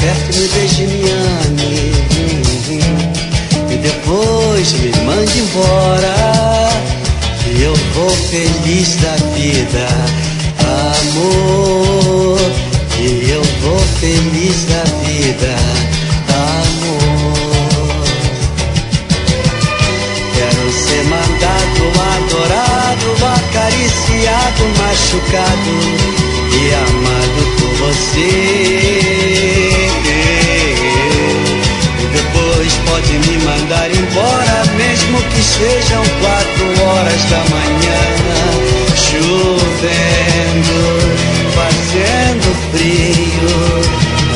aperte, me beije, me ame, e depois me mande embora, e eu vou feliz da vida, amor, e eu vou feliz da vida, amor. Quero ser mandado, adorado, acariciado, machucado e amado por você. E depois pode me mandar embora, mesmo que sejam 4 horas da manhã, chovendo, fazendo frio,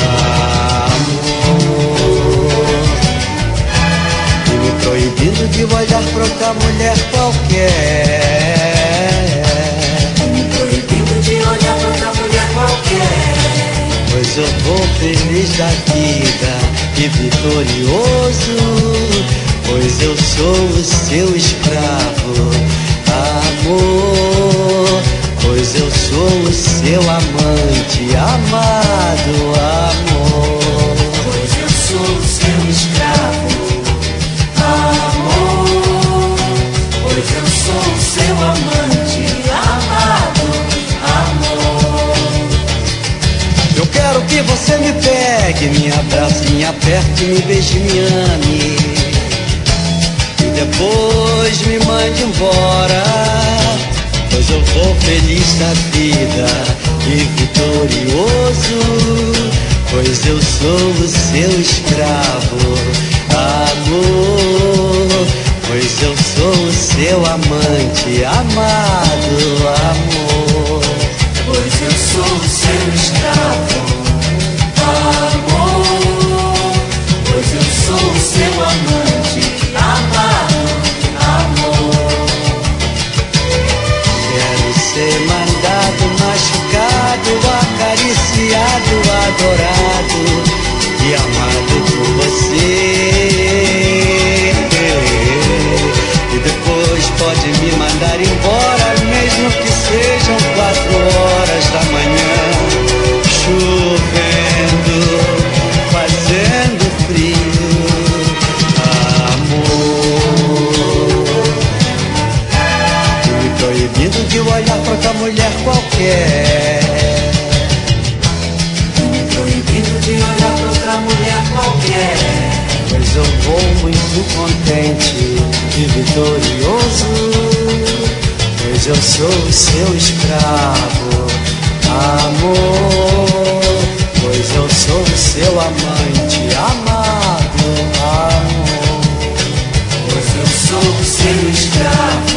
amor, e me proibindo de olhar pra outra mulher qualquer. Pois eu vou feliz da vida e vitorioso, pois eu sou o seu escravo, amor, pois eu sou o seu amante, amado, amor. Pois eu sou o seu escravo, amor, pois eu sou o seu amante, amado, amor. Eu quero que você me pegue, me abrace, me aperte, me beije, me ame, e depois me mande embora, pois eu vou feliz da vida e vitorioso, pois eu sou o seu escravo, amor, pois eu sou o seu amante, amado, amor. Pois eu sou o seu escravo, amor, pois eu sou o seu amante, amado, amor. Quero ser mandado, machucado, acariciado, adorado e amado por você. E depois pode me mandar embora, mesmo que sejam 4 horas da manhã, chovendo, fazendo frio, amor, e me proibindo de olhar pra outra mulher qualquer. Me proibindo de olhar pra outra mulher qualquer. Pois eu vou muito contente e vitorioso, pois eu sou o seu escravo, amor, pois eu sou o seu amante, amado, amor. Pois eu sou o seu escravo,